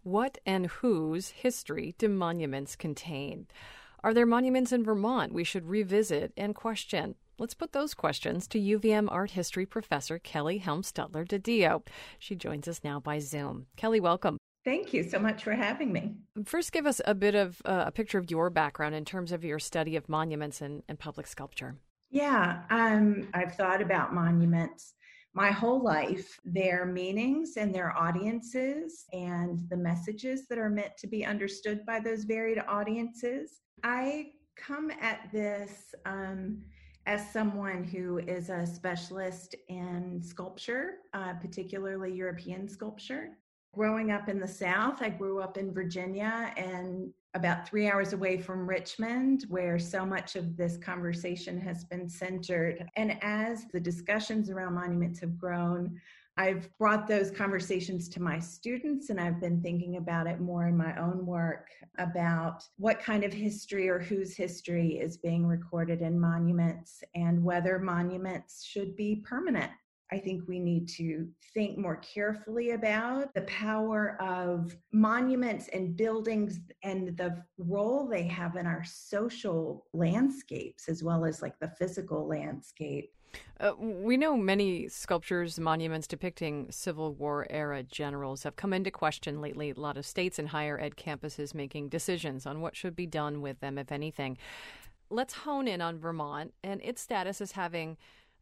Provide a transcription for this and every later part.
What and whose history do monuments contain? Are there monuments in Vermont we should revisit and question? Let's put those questions to UVM art history professor Kelly Helm-Stutler DiDio. She joins us now by Zoom. Kelly, welcome. Thank you so much for having me. First, give us a bit of a picture of your background in terms of your study of monuments and public sculpture. Yeah, I've thought about monuments my whole life, their meanings and their audiences and the messages that are meant to be understood by those varied audiences. I come at this as someone who is a specialist in sculpture, particularly European sculpture. Growing up in the South, I grew up in Virginia and about 3 hours away from Richmond, where so much of this conversation has been centered. And as the discussions around monuments have grown, I've brought those conversations to my students, and I've been thinking about it more in my own work about what kind of history or whose history is being recorded in monuments and whether monuments should be permanent. I think we need to think more carefully about the power of monuments and buildings and the role they have in our social landscapes as well as like the physical landscape. We know many sculptures, monuments depicting Civil War era generals have come into question lately. A lot of states and higher ed campuses making decisions on what should be done with them, if anything. Let's hone in on Vermont and its status as having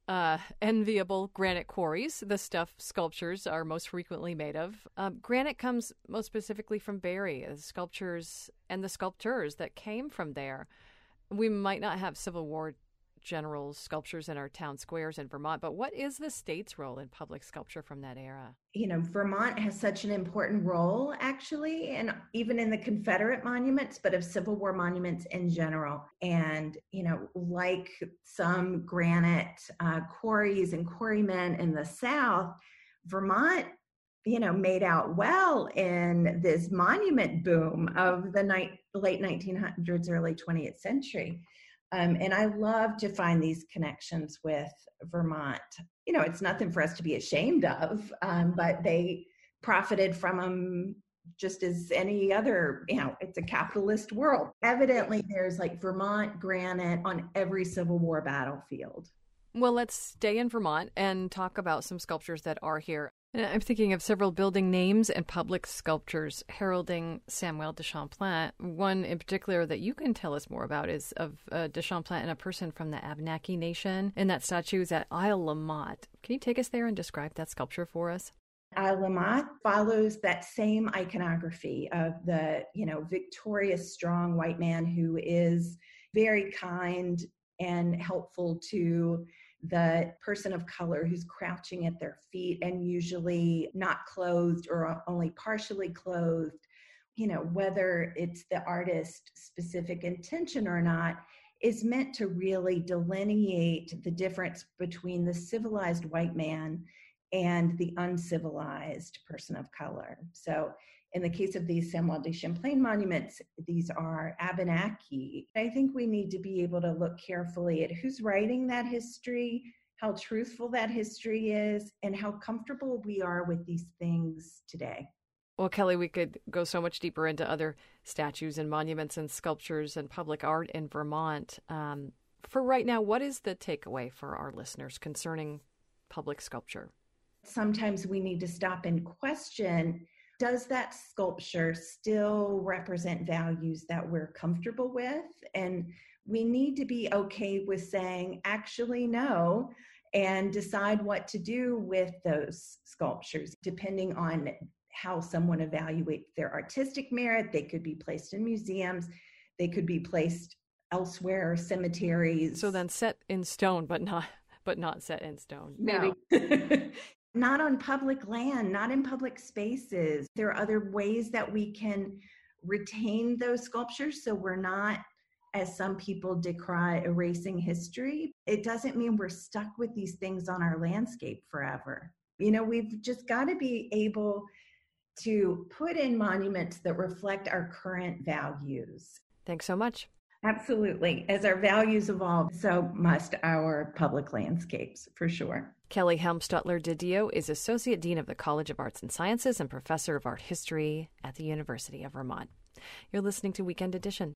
enviable granite quarries, the stuff sculptures are most frequently made of. Granite comes most specifically from Barrie, the sculptures and the sculptors that came from there. We might not have Civil War generals sculptures in our town squares in Vermont, but what is the state's role in public sculpture from that era? You know, Vermont has such an important role, actually, and even in the Confederate monuments, but of Civil War monuments in general. And, you know, like some granite quarries and quarrymen in the South, Vermont, you know, made out well in this monument boom of the late 1900s, early 20th century. And I love to find these connections with Vermont. You know, it's nothing for us to be ashamed of, but they profited from them just as any other, you know, it's a capitalist world. Evidently, there's like Vermont granite on every Civil War battlefield. Well, let's stay in Vermont and talk about some sculptures that are here. I'm thinking of several building names and public sculptures heralding Samuel de Champlain. One in particular that you can tell us more about is of de Champlain and a person from the Abenaki Nation. And that statue is at Isle La Motte. Can you take us there and describe that sculpture for us? Isle La Motte follows that same iconography of the, you know, victorious, strong white man who is very kind and helpful to the person of color who's crouching at their feet and usually not clothed or only partially clothed. You know, whether it's the artist's specific intention or not, is meant to really delineate the difference between the civilized white man and the uncivilized person of color. So in the case of these Samuel de Champlain monuments, these are Abenaki. I think we need to be able to look carefully at who's writing that history, how truthful that history is, and how comfortable we are with these things today. Well, Kelly, we could go so much deeper into other statues and monuments and sculptures and public art in Vermont. For right now, what is the takeaway for our listeners concerning public sculpture? Sometimes we need to stop and question, does that sculpture still represent values that we're comfortable with? And we need to be okay with saying, actually, no, and decide what to do with those sculptures, depending on how someone evaluates their artistic merit. They could be placed in museums. They could be placed elsewhere, cemeteries. So then set in stone, but not set in stone. No. Not on public land, not in public spaces. There are other ways that we can retain those sculptures so we're not, as some people decry, erasing history. It doesn't mean we're stuck with these things on our landscape forever. You know, we've just got to be able to put in monuments that reflect our current values. Thanks so much. Absolutely. As our values evolve, so must our public landscapes, for sure. Kelly Helmstutler-DiDio is Associate Dean of the College of Arts and Sciences and Professor of Art History at the University of Vermont. You're listening to Weekend Edition.